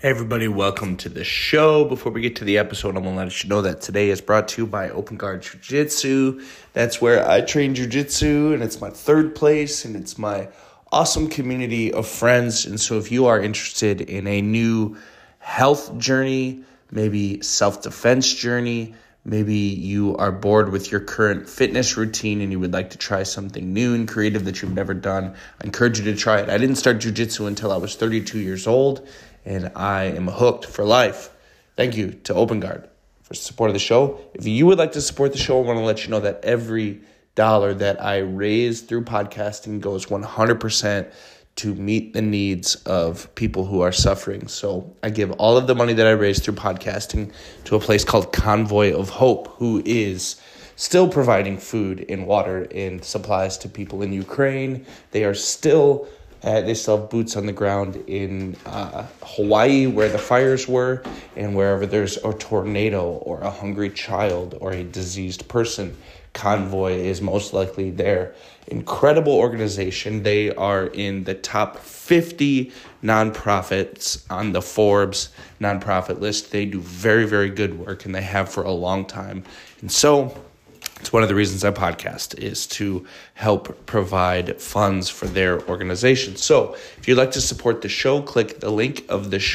Hey everybody, welcome to the show. Before we get to the episode, I'm going to let you know that today is brought to you by Open Guard Jiu-Jitsu. That's where I train Jiu-Jitsu, and it's my third place, and it's my awesome community of friends. And so if you are interested in a new health journey, maybe self-defense journey, maybe you are bored with your current fitness routine and you would like to try something new and creative that you've never done, I encourage you to try it. I didn't start jiu-jitsu until I was 32 years old, and I am hooked for life. Thank you to Open Guard for support of the show. If you would like to support the show, I want to let you know that every dollar that I raise through podcasting goes 100% to meet the needs of people who are suffering. So I give all of the money that I raise through podcasting to a place called Convoy of Hope, who is still providing food and water and supplies to people in Ukraine. They still have boots on the ground in Hawaii, where the fires were, and wherever there's a tornado or a hungry child or a diseased person, Convoy is most likely their incredible organization. They are in the top 50 nonprofits on the Forbes nonprofit list. They do very, very good work, and they have for a long time. And so it's one of the reasons I podcast, is to help provide funds for their organization. So if you'd like to support the show, click the link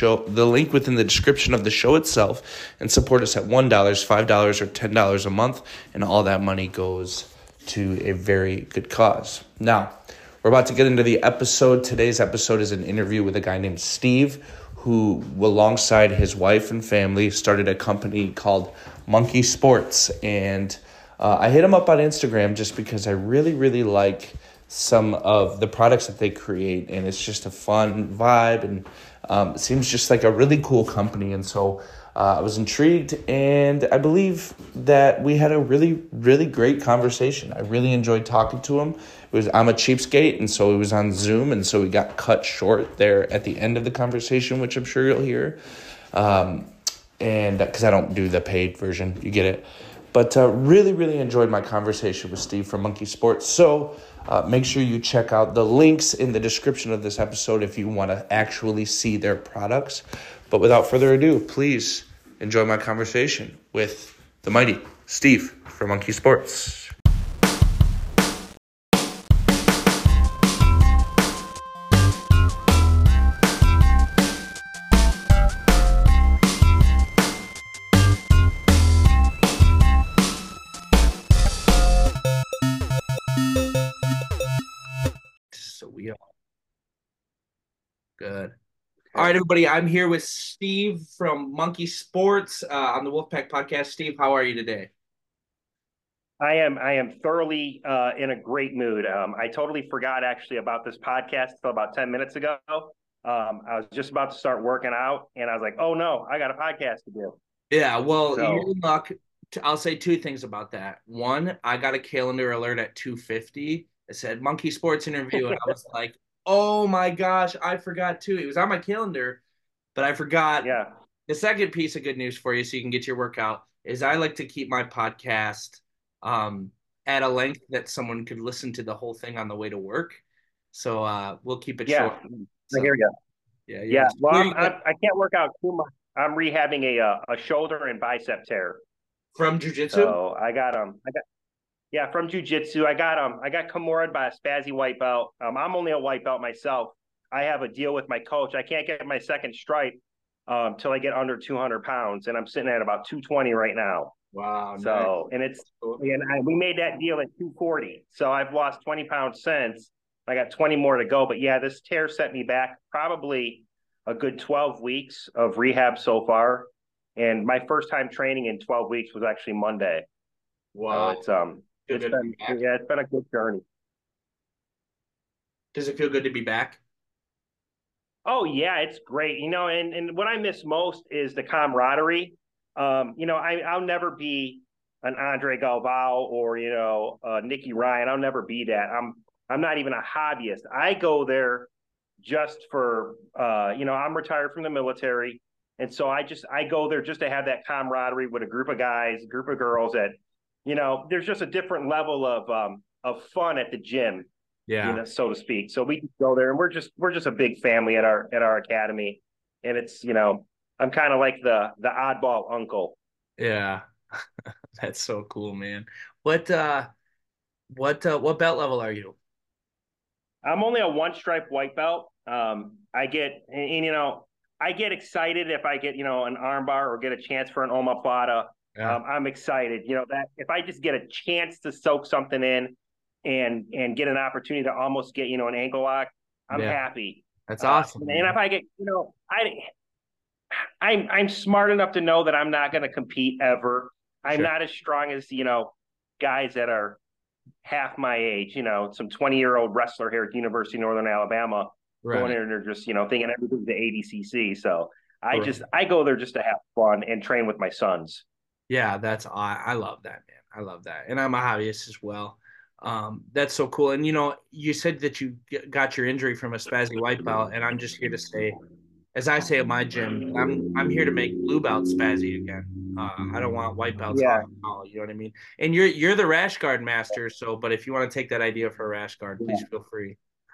within the description of the show itself, and support us at $1, $5, or $10 a month, and all that money goes to a very good cause. Now, we're about to get into the episode. Today's episode is an interview with a guy named Steve, who, alongside his wife and family, started a company called Monkey Sports. And I hit him up on Instagram just because I really, really like some of the products that they create, and it's just a fun vibe, and it seems just like a really cool company. And so I was intrigued, and I believe that we had a really, really great conversation. I really enjoyed talking to him. I'm a cheapskate, and so it was on Zoom, and so we got cut short there at the end of the conversation, which I'm sure you'll hear, and because I don't do the paid version, you get it. But really, really enjoyed my conversation with Steve from Monkey Sports. So make sure you check out the links in the description of this episode if you want to actually see their products. But without further ado, please enjoy my conversation with the mighty Steve from Monkey Sports. Good. All right, everybody. I'm here with Steve from Monkey Sports on the Wolfpack Podcast. Steve, how are you today? I am thoroughly in a great mood. I totally forgot actually about this podcast until about 10 minutes ago. I was just about to start working out, and I was like, oh no, I got a podcast to do. Yeah, well, you're in luck. I'll say two things about that. One, I got a calendar alert at 2:50. It said Monkey Sports interview, and I was like, oh my gosh, I forgot too. It was on my calendar, but I forgot. Yeah. The second piece of good news for you, so you can get your workout, is I like to keep my podcast at a length that someone could listen to the whole thing on the way to work. So we'll keep it short. So, I hear you. Yeah. Well, I can't work out too much. I'm rehabbing a shoulder and bicep tear from jiu-jitsu. So from jiu-jitsu. I got Kimura by a Spazzy white belt. I'm only a white belt myself. I have a deal with my coach. I can't get my second stripe till I get under 200 pounds, and I'm sitting at about 220 right now. Wow. So, nice. We made that deal at 240. So I've lost 20 pounds since. I got 20 more to go. But yeah, this tear set me back probably a good 12 weeks of rehab so far. And my first time training in 12 weeks was actually Monday. Wow. So it's been a good journey. Does it feel good to be back? Oh yeah, it's great. And what I miss most is the camaraderie. I'll never be an Andre Galvao or Nicky Ryan. I'll never be that. I'm not even a hobbyist. I go there just for I'm retired from the military, and so I go there just to have that camaraderie with a group of guys, a group of girls that there's just a different level of fun at the gym. Yeah, so to speak. So we can go there, and we're just a big family at our academy. and it's I'm kind of like the oddball uncle. Yeah. That's so cool, man. What belt level are you? I'm only a one stripe white belt. I get I get excited if I get an armbar or get a chance for an omoplata. Yeah. I'm excited. That if I just get a chance to soak something in and get an opportunity to almost get an ankle lock, I'm Yeah. happy. That's awesome, And if man. I get I'm smart enough to know that I'm not going to compete ever. I'm Sure. not as strong as guys that are half my age, some 20-year-old wrestler here at University of Northern Alabama going Right. in and they're just, thinking everything's the ADCC. So Right. I go there just to have fun and train with my sons. Yeah, I love that, man. I love that. And I'm a hobbyist as well. That's so cool. And you said that you got your injury from a spazzy white belt, and I'm just here to say, as I say at my gym, I'm here to make blue belt spazzy again. I don't want white belts Yeah. off at all. You know what I mean? And you're the rash guard master, so but if you want to take that idea for a rash guard, please feel free.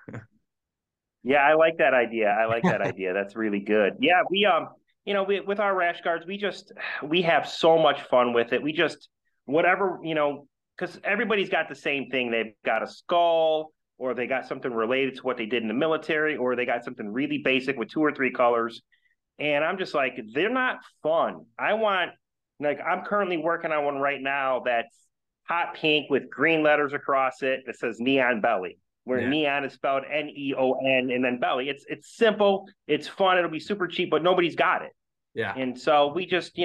Yeah, I like that idea. I like that idea. That's really good. Yeah, we with our rash guards, we have so much fun with it. We just whatever, because everybody's got the same thing. They've got a skull, or they got something related to what they did in the military, or they got something really basic with two or three colors. And I'm just like, they're not fun. I'm currently working on one right now that's hot pink with green letters across it that says Neon Belly, where Yeah, neon is spelled Neon and then belly. It's simple, it's fun, it'll be super cheap, but nobody's got it. yeah. And so we just,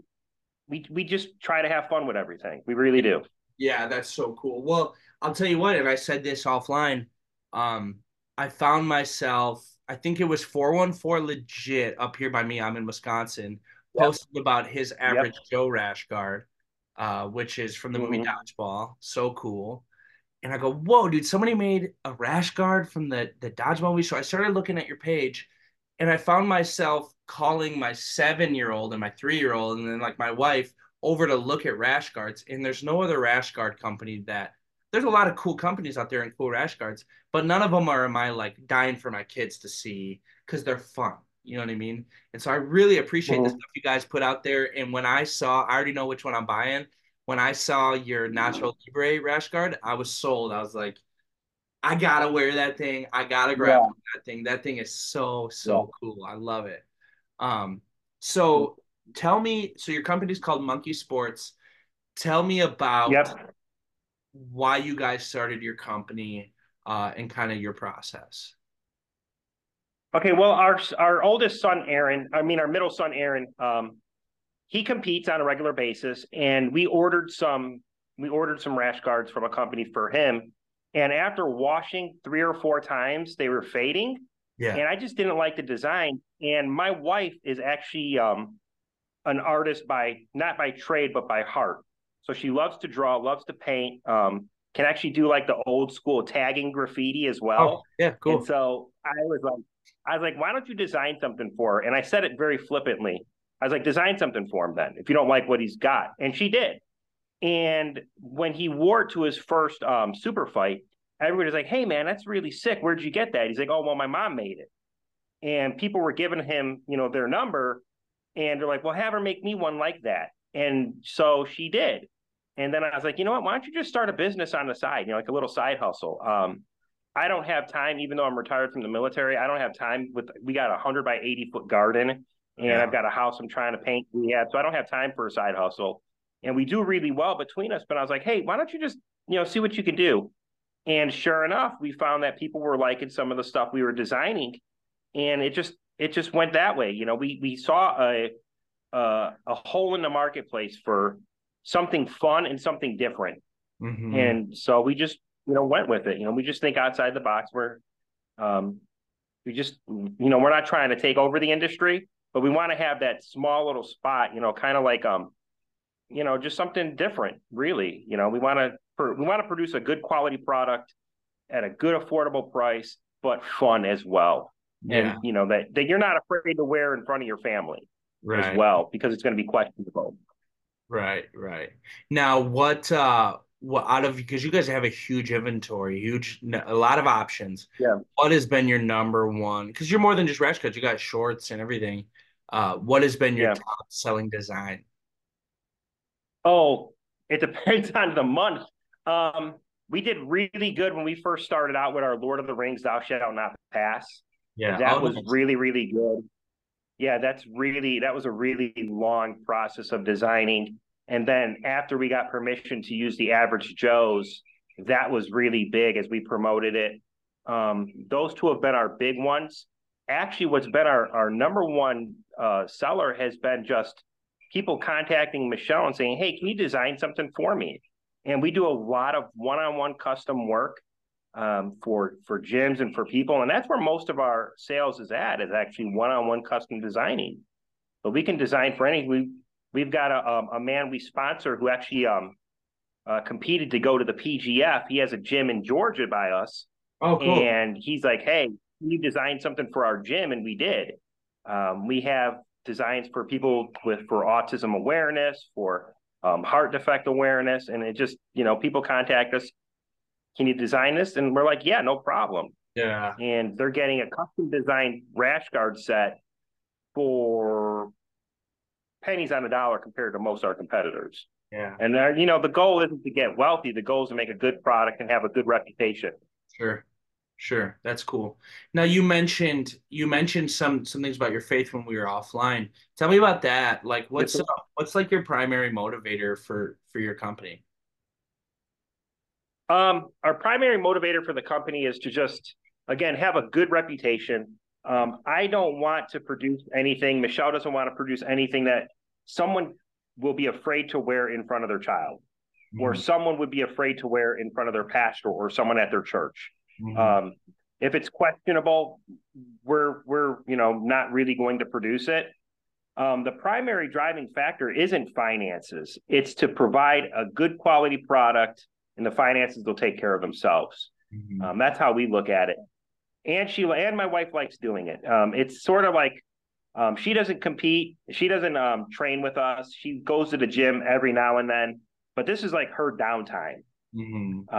we just try to have fun with everything. We really do. Yeah, that's so cool. Well, I'll tell you what, and I said this offline. Um, I found myself, I think it was 414 legit up here by me. I'm in Wisconsin, Yep. posted about his Yep. average Joe rash guard, which is from the movie Mm-hmm. Dodgeball. So cool. And I go, whoa, dude, somebody made a rash guard from the Dodgeball movie. So I started looking at your page and I found myself calling my 7-year-old and my 3-year-old and then like my wife over to look at rash guards. And there's no other rash guard company that there's a lot of cool companies out there and cool rash guards, but none of them are my like dying for my kids to see because they're fun. You know what I mean? And so I really appreciate the Mm-hmm. stuff you guys put out there. And when I already know which one I'm buying. When I saw your Nacho Libre rash guard, I was sold. I was like, I gotta wear that thing. I gotta grab Yeah. that thing. That thing is so, Yeah. so cool. I love it. Um, so tell me, so your company's called Monkey Sports. Tell me about Yep. why you guys started your company and kind of your process. Okay, well, our oldest son, Aaron, I mean our middle son, Aaron, he competes on a regular basis, and we ordered some rash guards from a company for him. And after washing three or four times, they were fading, Yeah. and I just didn't like the design. And my wife is actually an artist by not by trade but by heart. So she loves to draw, loves to paint, can actually do like the old school tagging graffiti as Oh, well. yeah, And cool. so I was like, why don't you design something for her? And I said it very flippantly. I was like, design something for him then, if you don't like what he's got. And she did. And when he wore it to his first super fight, everybody's like, hey man, that's really sick. Where'd you get that? He's like, oh well, my mom made it. And people were giving him, their number, and they're like, well, have her make me one like that. And so she did. And then I was like, you know what? Why don't you just start a business on the side, like a little side hustle? I don't have time, even though I'm retired from the military. I don't have time we got a 100 by 80 foot garden, and Yeah. I've got a house I'm trying to paint. So I don't have time for a side hustle. And we do really well between us. But I was like, hey, why don't you just, see what you can do? And sure enough, we found that people were liking some of the stuff we were designing, and it just went that way. We saw a hole in the marketplace for something fun and something different, Mm-hmm. and so we just went with it. We just think outside the box. Um, we just we're not trying to take over the industry, but we want to have that small little spot. Kind of like just something different. Really, we want to produce a good quality product at a good affordable price, but fun as well. Yeah. And that you're not afraid to wear in front of your family as Right. well, because it's going to be questionable. Right. Right. Now, what out of because you guys have a huge inventory, a lot of options. Yeah. What has been your number one? Because you're more than just rash cuts. You got shorts and everything. What has been your Yeah. top selling design? Oh, it depends on the month. Um, we did really good when we first started out with our Lord of the Rings, Thou Shalt Not Pass. Yeah. Oh, That was nice. really, really good. Yeah, that was a really long process of designing. And then after we got permission to use the Average Joe's, that was really big as we promoted it. Those two have been our big ones. Actually, what's been our number one seller has been just people contacting Michelle and saying, "Hey, can you design something for me?" And we do a lot of one-on-one custom work for gyms and for people, and that's where most of our sales is at. Is actually one-on-one custom designing. But we can design for anything. We've got a man we sponsor who actually competed to go to the PGF. He has a gym in Georgia by us, Oh, cool. and he's like, "Hey, can you design something for our gym?" And we did. We have designs for people for autism awareness, for heart defect awareness, and it just people contact us. Can you design this? And we're like, yeah, no problem. Yeah. And they're getting a custom designed rash guard set for pennies on a dollar compared to most of our competitors. Yeah. And the goal isn't to get wealthy. The goal is to make a good product and have a good reputation. Sure. Sure. That's cool. Now you mentioned some things about your faith when we were offline. Tell me about that. Like what's like your primary motivator for your company? Our primary motivator for the company is to just, again, have a good reputation. I don't want to produce anything. Michelle doesn't want to produce anything that someone will be afraid to wear in front of their child, or Hmm. someone would be afraid to wear in front of their pastor or someone at their church. Hmm. Um, if it's questionable, we're not really going to produce it. The primary driving factor isn't finances; it's to provide a good quality product, and the finances will take care of themselves. Hmm. That's how we look at it. And Sheila and my wife likes doing it. It's sort of like she doesn't compete, she doesn't train with us. She goes to the gym every now and then, but this is like her downtime. Hmm.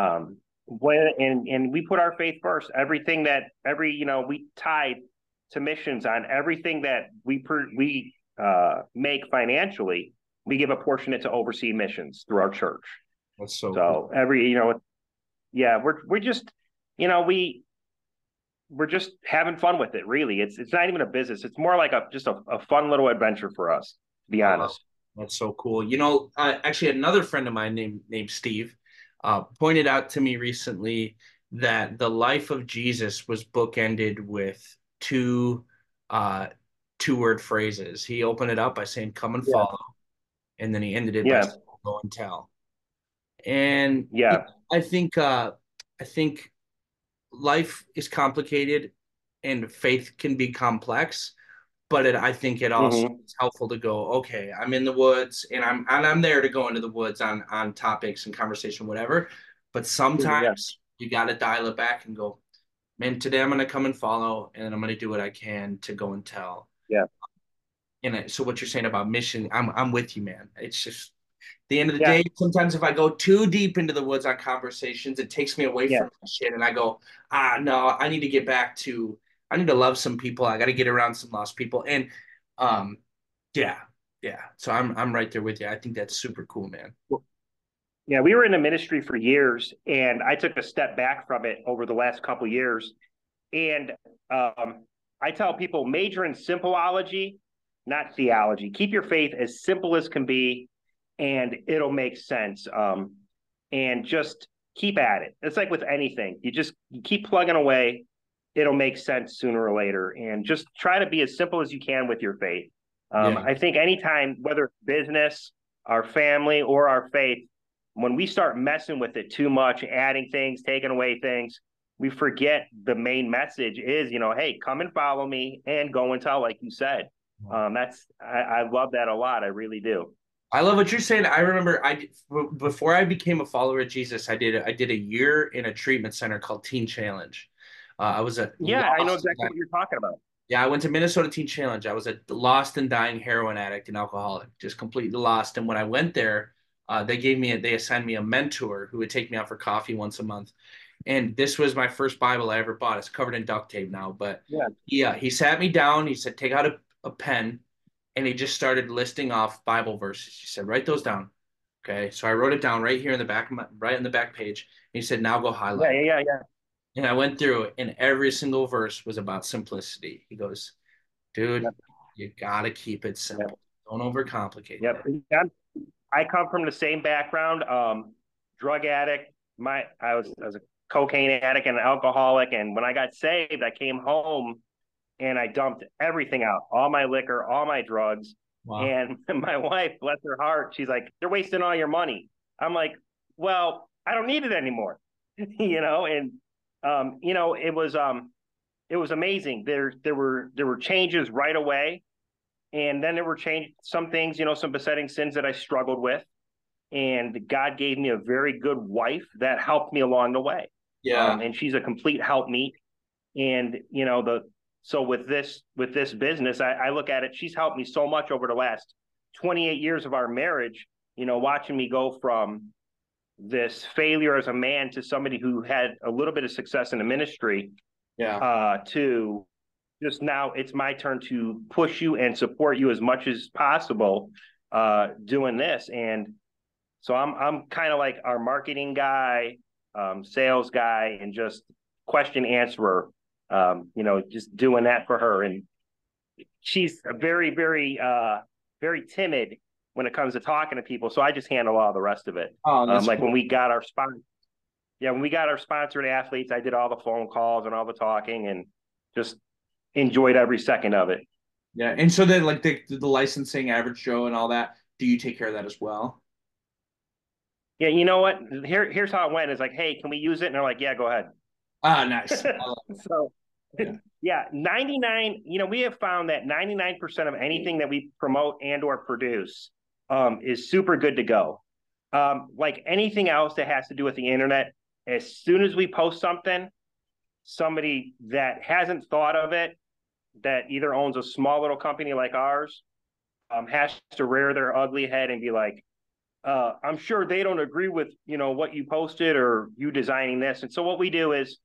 And we put our faith first. Everything that we tied to missions on everything that we make financially. We give a portion it to oversee missions through our church. That's so cool. So every yeah, we're just we we're just having fun with it. Really, it's not even a business. It's more like a fun little adventure for us, to be I love honest. That's so cool. Actually, another friend of mine named Steve pointed out to me recently that the life of Jesus was bookended with two uh, two-word phrases. He opened it up by saying, "Come and Yeah, follow," and then he ended it by yeah, saying, "Go and tell." And yeah. I think life is complicated, and faith can be complex, but I think it also Hmm. is helpful to go, okay, I'm in the woods and I'm there to go into the woods on topics and conversation, whatever. But Yeah, sometimes you got to dial it back and go, man, today I'm going to come and follow, and I'm going to do what I can to go and tell. yeah, So what you're saying about mission, I'm with you, man. It's just the end of the yeah, day. Sometimes if I go too deep into the woods on conversations, it takes me away yeah. from that shit, and I go, no, I need to get back to. I need to love some people. I got to get around some lost people, and um, yeah, yeah. So I'm right there with you. I think that's super cool, man. Yeah, we were in the ministry for years, and I took a step back from it over the last couple of years. And I tell people major in simpleology, not theology. Keep your faith as simple as can be, and it'll make sense. And just keep at it. It's like with anything. You keep plugging away. It'll make sense sooner or later. And just try to be as simple as you can with your faith. Yeah, I think anytime, whether it's business, our family, or our faith, when we start messing with it too much, adding things, taking away things, we forget the main message is, hey, come and follow me and go and tell, like you said. I love that a lot. I really do. I love what you're saying. I remember before I became a follower of Jesus, I did a year in a treatment center called Teen Challenge. I was a Yeah, I know lost. exactly what you're talking about. Yeah, I went to Minnesota Teen Challenge. I was a lost and dying heroin addict and alcoholic, just completely lost. And when I went there, they assigned me a mentor who would take me out for coffee once a month. And this was my first Bible I ever bought. It's covered in duct tape now, but Yeah. yeah, he sat me down. He said, take out a pen, and he just started listing off Bible verses. He said, write those down. Okay, so I wrote it down right here in the back, right on the back page. And he said, now go Yeah. highlight it. Yeah. Yeah. Yeah. And I went through it, and every single verse was about simplicity. He goes, dude, Yep. you gotta keep it Yep. simple. Don't overcomplicate Yep. that. Yeah. I come from the same background, drug addict. I was a cocaine addict and an alcoholic. And when I got saved, I came home and I dumped everything out, all my liquor, all my drugs. Wow. And my wife, bless her heart, she's like, "You're wasting all your money." I'm like, "Well, I don't need it anymore," And it was amazing. There were changes right away, and then there were some things, some besetting sins that I struggled with, and God gave me a very good wife that helped me along the way. Yeah. And she's a complete helpmeet. And so with this business, I look at it. She's helped me so much over the last 28 years of our marriage. Watching me go from this failure as a man to somebody who had a little bit of success in the ministry, Yeah. to just now it's my turn to push you and support you as much as possible, doing this. And so I'm kind of like our marketing guy, sales guy, and just question answerer. Just doing that for her. And she's a very, very, very timid when it comes to talking to people. So I just handle all the rest of it. Oh, that's Like cool. when we got our sponsored athletes, I did all the phone calls and all the talking, and just enjoyed every second of it. Yeah. And so then like the licensing, average Joe and all that, do you take care of that as well? Yeah, you know what? Here's how it went. It's like, hey, can we use it? And they're like, yeah, go ahead. Ah, nice. So Yeah. yeah, 99, we have found that 99% of anything that we promote and or produce, is super good to go. Like anything else that has to do with the internet, as soon as we post something, somebody that hasn't thought of it, that either owns a small little company like ours, has to rear their ugly head and be like, I'm sure they don't agree with, what you posted or you designing this. And so what we do is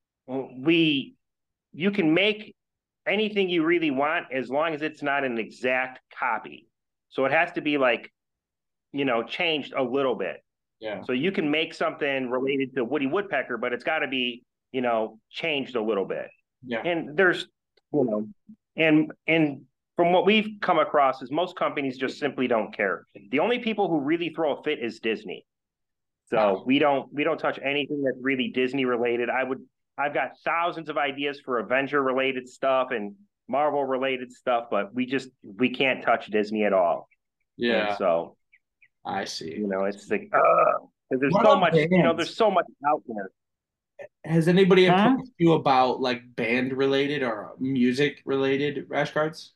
we you can make anything you really want as long as it's not an exact copy. So it has to be like, changed a little bit. Yeah. So you can make something related to Woody Woodpecker, but it's got to be, changed a little bit. Yeah. And there's, you know, and from what we've come across is most companies just simply don't care. The only people who really throw a fit is Disney. So we don't touch anything that's really Disney related. I've got thousands of ideas for Avenger related stuff and Marvel related stuff, but we can't touch Disney at all. And Yeah. so, I see. it's like, because there's What so about much, bands? there's so much out there. Has anybody Huh? approached you about like band related or music related rash guards?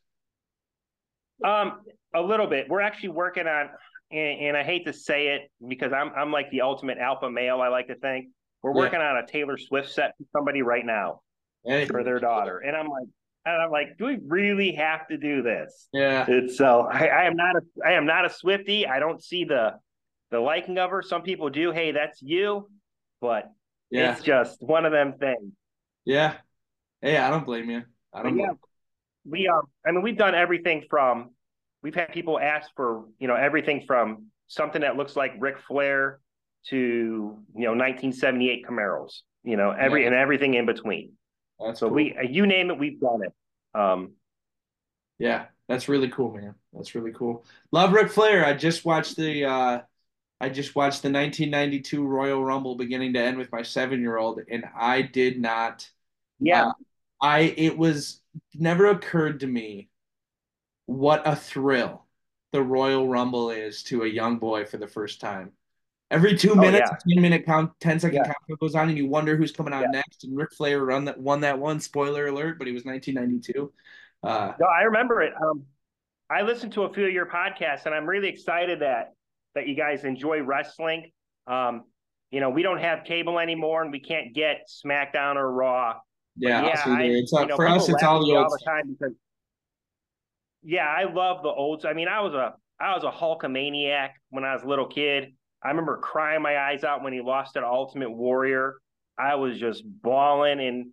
Um, a little bit. We're actually working on, and I hate to say it because I'm like the ultimate alpha male. I like to think we're Yeah. working on a Taylor Swift set for somebody right now Hey. for their daughter, and I'm like, do we really have to do this? Yeah. It's so I am not a Swiftie. I don't see the liking of her. Some people do. Hey, that's you, but Yeah. it's just one of them things. Yeah. Hey, I don't blame you. I But don't yeah, blame. we've done everything from we've had people ask for everything from something that looks like Ric Flair to 1978 Camaros, Yeah. and everything in between. That's So cool. you name it, we've done it. Yeah. That's really cool, man. That's really cool. Love Ric Flair. I just watched the 1992 Royal Rumble beginning to end with my 7-year-old, and I did not. Yeah, Uh, it was never occurred to me what a thrill the Royal Rumble is to a young boy for the first time. Every two oh minutes, yeah, 10-minute count, 10-second yeah, countdown goes on, and you wonder who's coming yeah. out next. And Ric Flair won that one. Spoiler alert, but he was 1992. No, I remember it. I listened to a few of your podcasts, and I'm really excited that you guys enjoy wrestling. We don't have cable anymore, and we can't get SmackDown or Raw. But Yeah, yeah, us either. It's for us, people it's laugh all at the me all old the stuff. time because yeah, I love the olds. I mean, I was a I was a Hulkamaniac when I was a little kid. I remember crying my eyes out when he lost to Ultimate Warrior. I was just bawling, and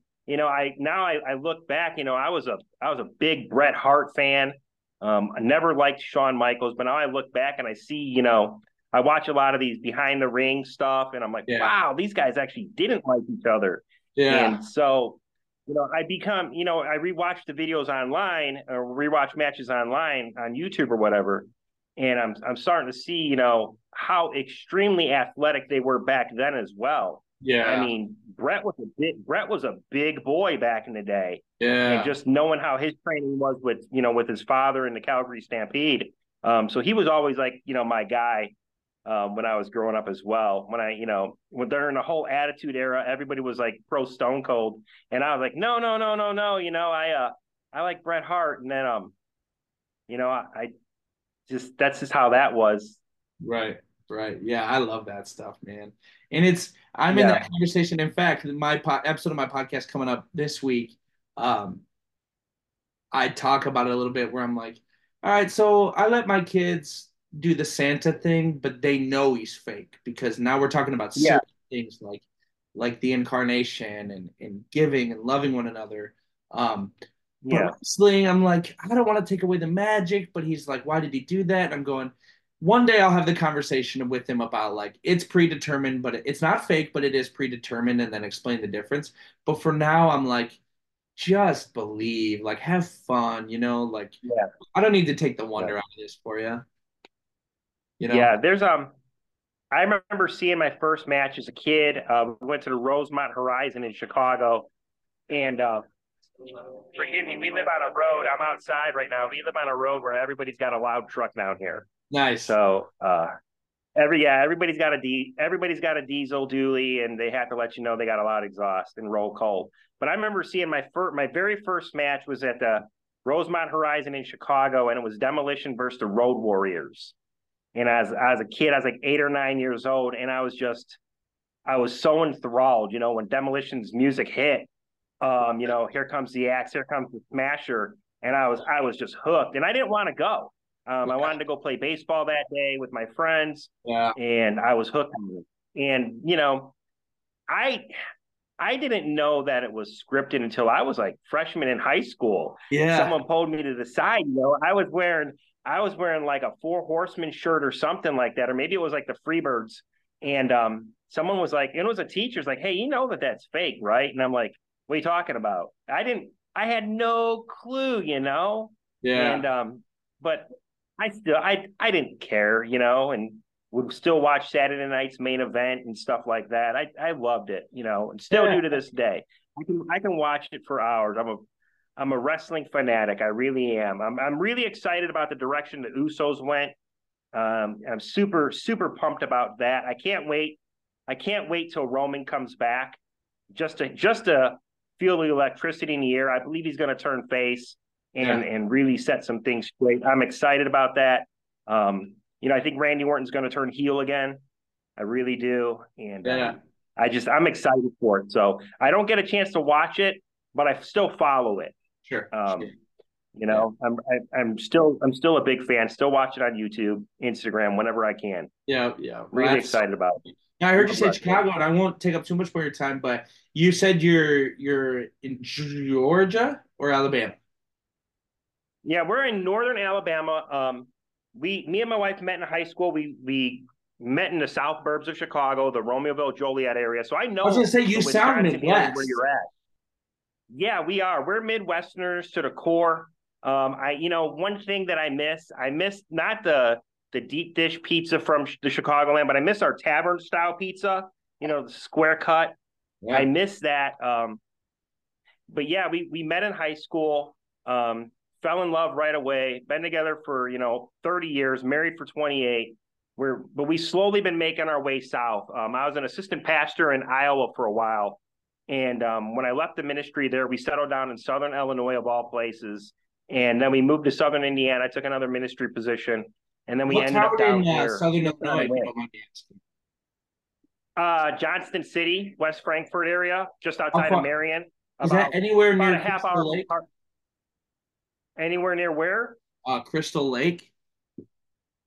I look back. I was a big Bret Hart fan. I never liked Shawn Michaels, but now I look back and I see, I watch a lot of these behind the ring stuff, and I'm like, Yeah. wow, these guys actually didn't like each other. Yeah. And so, I rewatch the videos online or rewatch matches online on YouTube or whatever, and I'm starting to see, how extremely athletic they were back then as well. I Yeah. mean, Bret was a big boy back in the day, and Yeah. just knowing how his training was with his father in the Calgary Stampede. So he was always like, my guy when I was growing up as well. When during the whole Attitude Era, everybody was like pro Stone Cold, and I was like, no, no, no, no, no. I like Bret Hart, and then I just that's just how that was. Right. Right. Yeah, I love that stuff, man. And I'm in Yeah, that conversation. In fact, my episode of my podcast coming up this week, um, I talk about it a little bit where I'm like, all right, so I let my kids do the Santa thing, but they know he's fake because now we're talking about yeah, serious things like the incarnation and giving and loving one another. Um, but yeah, wrestling, I'm like, I don't want to take away the magic, but he's like, why did he do that? And I'm going, one day I'll have the conversation with him about like it's predetermined, but it's not fake, but it is predetermined, and then explain the difference. But for now, I'm like, just believe, like have fun, like yeah, I don't need to take the yeah. wonder out of this for you, you know? Yeah, I remember seeing my first match as a kid. We went to the Rosemont Horizon in Chicago, and forgive me, we live on a road. I'm outside right now. We live on a road where everybody's got a loud truck down here. Nice. So everybody's got a diesel dually, and they have to let you know they got a loud exhaust and roll cold. But I remember seeing my very first match was at the Rosemont Horizon in Chicago, and it was Demolition versus the Road Warriors. And as a kid, I was like 8 or 9 years old, and I was so enthralled. When Demolition's music hit, here comes the axe, here comes the smasher, and I was just hooked, and I didn't want to go. I wanted to go play baseball that day with my friends, Yeah. and I was hooked on it. And I I didn't know that it was scripted until I was like freshman in high school. Yeah. Someone pulled me to the side. I was wearing like a Four Horsemen shirt or something like that, or maybe it was like the Freebirds. And someone was like, it was a teacher's like, hey, that's fake, right? And I'm like, what are you talking about? I had no clue, Yeah. and but I didn't care, and would still watch Saturday night's main event and stuff like that. I loved it, and still Yeah. do to this day. I can watch it for hours. I'm a wrestling fanatic. I really am. I'm really excited about the direction the Usos went. I'm super super pumped about that. I can't wait. I can't wait till Roman comes back just to feel the electricity in the air. I believe he's going to turn face Yeah. and really set some things straight. I'm excited about that. I think Randy Orton's going to turn heel again. I really do, and Yeah. I'm excited for it. So I don't get a chance to watch it, but I still follow it. Sure. Sure. Um, Yeah. I'm still a big fan. Still watch it on YouTube, Instagram, whenever I can. Yeah. Yeah. Well, Really excited about it. now, I heard you say Chicago, and I won't take up too much more of your time, but you said you're in Georgia or Alabama? Yeah, we're in northern Alabama. Me and my wife met in high school. We met in the south burbs of Chicago, the Romeoville Joliet area. So I I was know gonna say you the sound Wisconsin area where Midwest. you're at. Yeah, we are. We're Midwesterners to the core. One thing that I miss not the deep dish pizza from the Chicagoland, but I miss our tavern style pizza. The square cut. I Yeah. miss that. But yeah, we met in high school. Fell in love right away. Been together for 30 years. Married for 28. But we slowly been making our way south. I was an assistant pastor in Iowa for a while, and when I left the ministry there, we settled down in Southern Illinois of all places, and then we moved to Southern Indiana. I took another ministry position, and then we What ended up town in down here. Southern Illinois, if you don't mind me asking? Johnston City, West Frankfort area, just How outside of far Marion, is that? about Anywhere about near a half hour Crystal Lake? apart. Anywhere near where? Crystal Lake.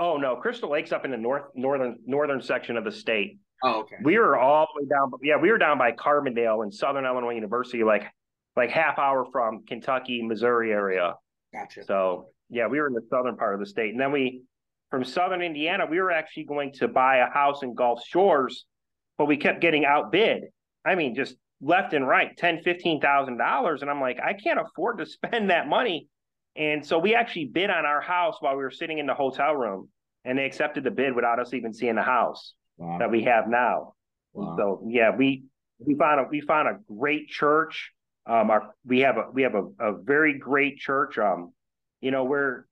Oh no, Crystal Lake's up in the northern section of the state. Oh, okay. We were all the way down. Yeah, we were down by Carbondale in Southern Illinois University, like half hour from Kentucky, Missouri area. Gotcha. So yeah, we were in the southern part of the state, and then from Southern Indiana, we were actually going to buy a house in Gulf Shores, but we kept getting outbid. I mean, just left and right, $10,000-$15,000, and I'm like, I can't afford to spend that money. And so we actually bid on our house while we were sitting in the hotel room, and they accepted the bid without us even seeing the house that we have now. Wow. So yeah, we found a great church. We have a very great church. You know,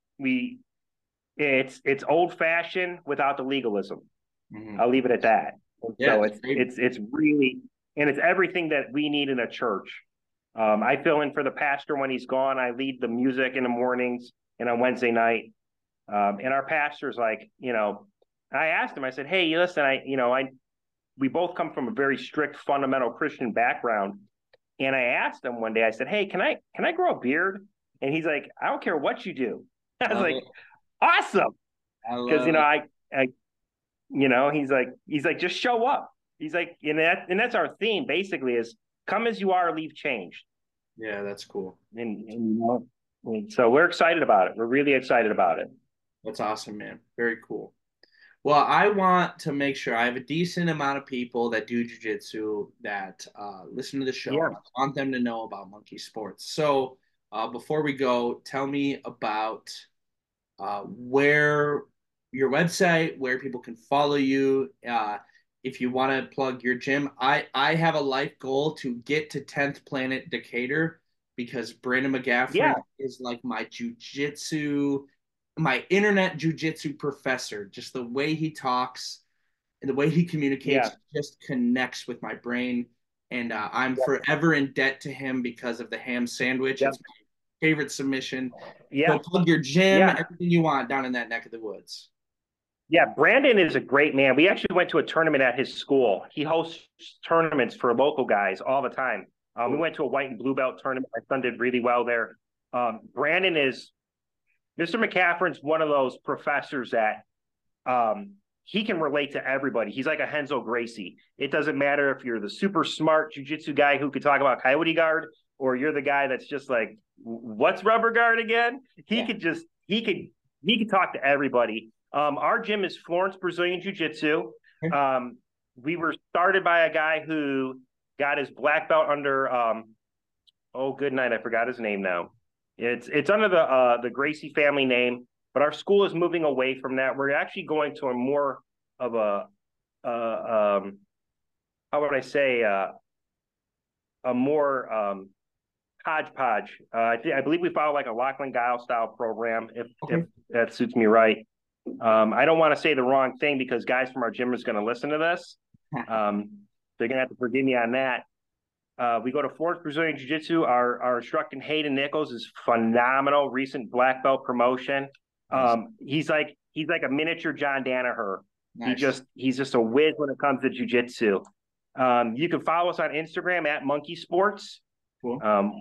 it's old fashioned without the legalism. Mm-hmm. I'll leave it at that. Yeah, so it's really, and it's everything that we need in a church. I fill in for the pastor when he's gone. I lead the music in the mornings and on Wednesday night. And our pastor's like, you know, I asked him, I said, hey, listen, we both come from a very strict fundamental Christian background. And I asked him one day, I said, hey, can I grow a beard? And he's like, I don't care what you do. I was like, awesome. Because, you know, I you know, he's like, just show up. He's like, and that's our theme basically is come as you are, leave changed. Yeah, that's cool. And you know, so we're excited about it. We're really excited about it. That's awesome, man. Very cool. Well, I want to make sure I have a decent amount of people that do jiu-jitsu that listen to the show. Yeah. I want them to know about Monkey Sports. So before we go, tell me about where your website, where people can follow you. If you want to plug your gym, I have a life goal to get to 10th Planet Decatur because Brandon McGaffrey is like my jiu-jitsu, my internet jiu-jitsu professor. Just the way he talks and the way he communicates just connects with my brain. And I'm forever in debt to him because of the ham sandwich. It's my favorite submission. So plug your gym, everything you want down in that neck of the woods. Yeah, Brandon is a great man. We actually went to a tournament at his school. He hosts tournaments for local guys all the time. We went to a white and blue belt tournament. My son did really well there. Brandon is Mr. McCaffrey's one of those professors that he can relate to everybody. He's like a Renzo Gracie. It doesn't matter if you're the super smart jiu-jitsu guy who could talk about coyote guard, or you're the guy that's just like, what's rubber guard again? He could talk to everybody. Our gym is Florence Brazilian Jiu-Jitsu. We were started by a guy who got his black belt under good night, I forgot his name now. It's under the Gracie family name, but our school is moving away from that. We're actually going to a more of a how would I say a more hodgepodge. I believe we follow like a Lachlan Guile style program if that suits me right. I don't want to say the wrong thing because guys from our gym is going to listen to this. They're going to have to forgive me on that. We go to Florence Brazilian Jiu-Jitsu. Our instructor Hayden Nichols is phenomenal. Recent black belt promotion. He's like a miniature John Danaher. Nice. He's just a whiz when it comes to jiu-jitsu. You can follow us on Instagram at Monkey Sports. Cool.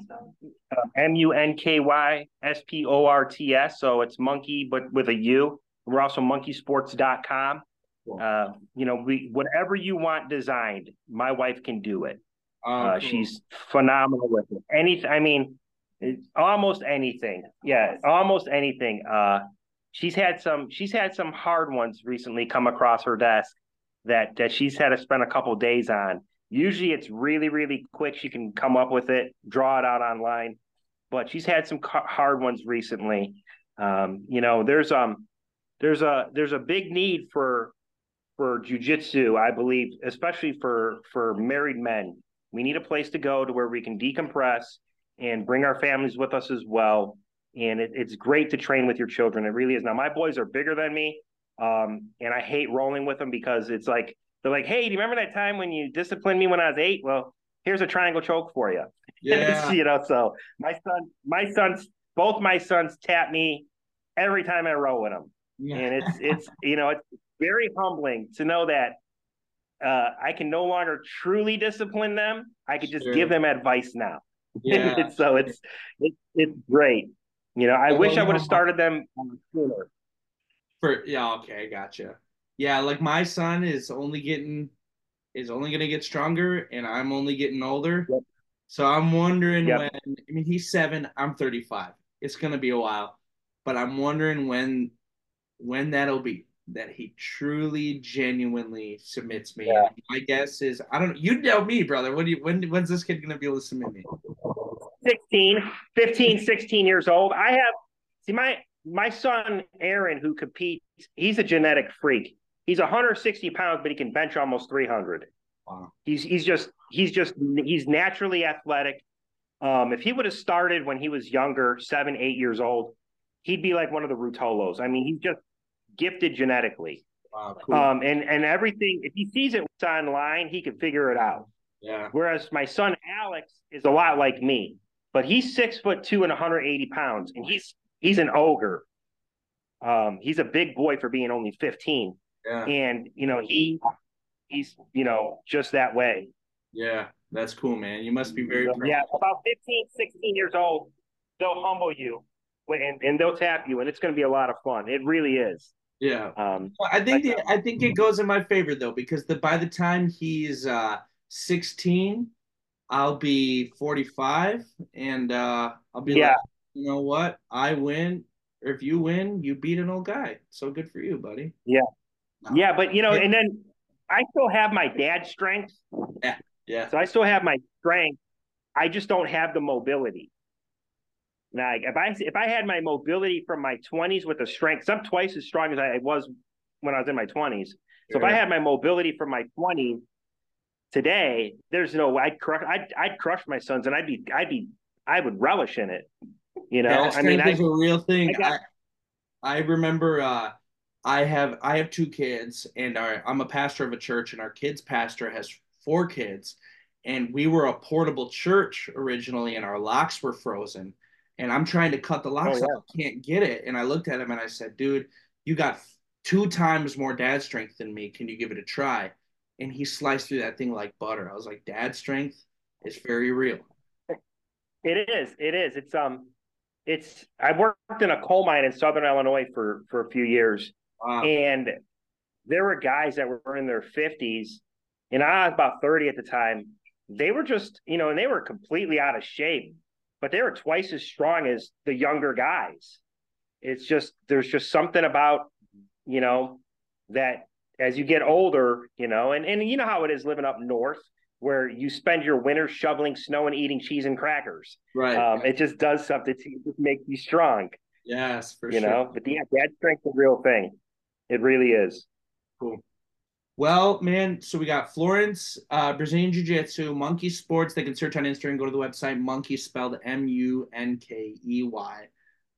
MUNKYSPORTS. So it's monkey, but with a U. We're also monkeysports.com. Cool. You know, whatever you want designed, my wife can do it. Cool. She's phenomenal with it. Almost anything. Yeah, almost anything. She's had some hard ones recently come across her desk that she's had to spend a couple days on. Usually it's really, really quick. She can come up with it, draw it out online, but she's had some hard ones recently. You know, there's a big need for jiu-jitsu, I believe, especially for married men. We need a place to go to where we can decompress and bring our families with us as well. And it's great to train with your children. It really is. Now, my boys are bigger than me, and I hate rolling with them because it's like, they're like, hey, do you remember that time when you disciplined me when I was 8? Well, here's a triangle choke for you. Yeah. You know, so both my sons tap me every time I roll with them. Yeah. And it's you know, it's very humbling to know that I can no longer truly discipline them. I could just give them advice now. Yeah. So it's great. You know, I wish I would have started them sooner. Yeah, okay, gotcha. Yeah, like my son is only gonna get stronger, and I'm only getting older. Yep. So I'm wondering Yep. when. I mean, he's 7. I'm 35. It's gonna be a while, but I'm wondering when that'll be that he truly, genuinely submits me. And Yeah. my guess is I don't. You tell me, brother. When's this kid gonna be able to submit me? 16, 15, 16 years old. See my son Aaron, who competes, he's a genetic freak. He's 160 pounds, but he can bench almost 300. Wow. He's naturally athletic. If he would have started when he was younger, 7, 8 years old, he'd be like one of the Rutolos. I mean, he's just gifted genetically. Wow. Cool. And everything, if he sees it online, he can figure it out. Yeah. Whereas my son Alex is a lot like me, but he's 6'2" and 180 pounds, and he's an ogre. He's a big boy for being only 15, Yeah. and he's just that way. Yeah. That's cool, man. You must be very proud. Yeah, about 15, 16 years old, they'll humble you, and they'll tap you, and it's going to be a lot of fun. It really is. Yeah. Well, I think it goes in my favor though, because by the time he's 16, I'll be 45, and I'll be like, you know what? I win, or if you win, you beat an old guy. So good for you, buddy. Yeah. No. Yeah, but and then I still have my dad's strength. Yeah. Yeah. So I still have my strength. I just don't have the mobility. Like if I had my mobility from my 20s with the strength, I'm twice as strong as I was when I was in my 20s. So if I had my mobility from my 20s today, there's no I'd crush my sons, and I would relish in it. Yeah, I mean, is a real thing. I I remember I have 2 kids, and I'm a pastor of a church, and our kids pastor has 4 kids, and we were a portable church originally, and our locks were frozen, and I'm trying to cut the locks off, I can't get it, and I looked at him and I said, dude, you got 2 times more dad strength than me. Can you give it a try? And he sliced through that thing like butter. I was like, dad strength is very real. It is. I worked in a coal mine in Southern Illinois for a few years. Wow. And there were guys that were in their 50s, and I was about 30 at the time. They were just, and they were completely out of shape, but they were twice as strong as the younger guys. It's just, there's just something about, that as you get older, and you know how it is living up north, where you spend your winters shoveling snow and eating cheese and crackers. Right. It just does something to make you strong. Yes, for sure. But dad strength is a real thing. It really is. Cool. Well, man, so we got Florence, Brazilian Jiu-Jitsu, Monkey Sports. They can search on Instagram, go to the website, Monkey spelled Munkey.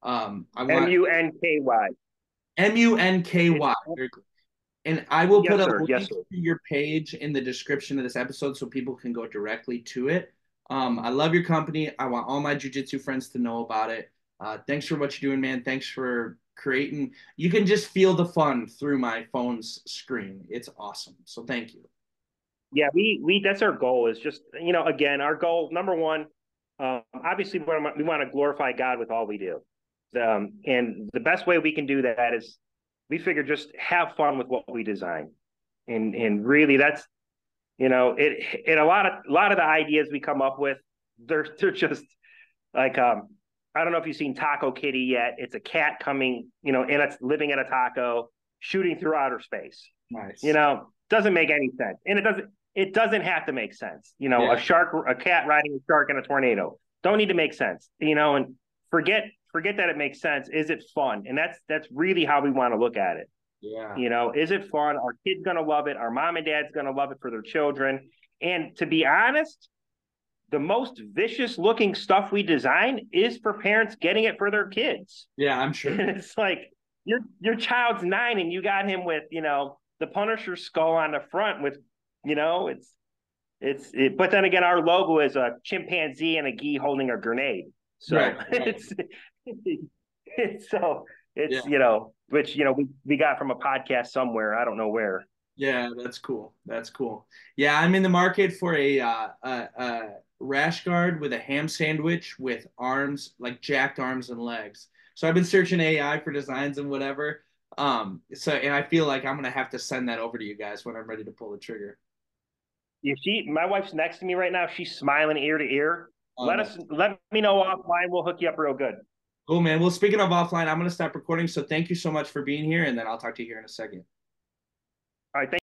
Munky. Munky. And I will put a link to your page in the description of this episode so people can go directly to it. I love your company. I want all my jiu-jitsu friends to know about it. Thanks for what you're doing, man. Thanks for creating. You can just feel the fun through my phone's screen. It's awesome. So thank you. Yeah, we that's our goal, is just, again, our goal, number one, obviously we want to glorify God with all we do. And the best way we can do that is we figure just have fun with what we design. And really that's, it a lot of the ideas we come up with, they're just like, I don't know if you've seen Taco Kitty yet. It's a cat coming, and it's living in a taco, shooting through outer space. Nice. Doesn't make any sense. And it doesn't have to make sense. A cat riding a shark in a tornado don't need to make sense, and forget that it makes sense. Is it fun? And that's really how we want to look at it. Yeah. Is it fun? Our kid's going to love it. Our mom and dad's going to love it for their children. And to be honest, the most vicious looking stuff we design is for parents getting it for their kids. Yeah, I'm sure. And it's like your child's 9 and you got him with, the Punisher skull on the front with, but then again, our logo is a chimpanzee and a gi holding a grenade. So right. Which, we got from a podcast somewhere. I don't know where. Yeah, that's cool. That's cool. Yeah, I'm in the market for a rash guard with a ham sandwich with arms, like jacked arms and legs. So I've been searching AI for designs and whatever. So and I feel like I'm gonna have to send that over to you guys when I'm ready to pull the trigger. If my wife's next to me right now, she's smiling ear to ear. Oh, no. Let me know offline. We'll hook you up real good. Cool, man. Well, speaking of offline, I'm gonna stop recording. So thank you so much for being here, and then I'll talk to you here in a second. All right.